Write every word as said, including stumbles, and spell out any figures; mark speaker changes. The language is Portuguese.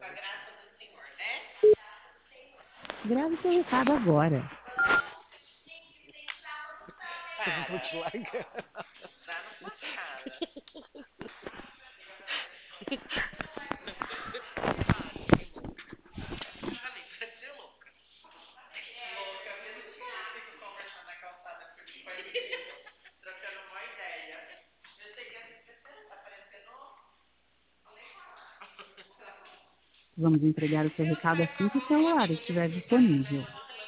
Speaker 1: Com a graça do Senhor, né?
Speaker 2: Grave seu recado agora.
Speaker 3: Eu vou te
Speaker 1: Para.
Speaker 3: largar.
Speaker 1: Dá na sua cara. Ali, parece louca. Louca mesmo. Fico conversando na calçada por trocando uma ideia. Eu sei que essa terceira tá parecendo.
Speaker 2: Vamos entregar o seu recado assim que o celular estiver disponível.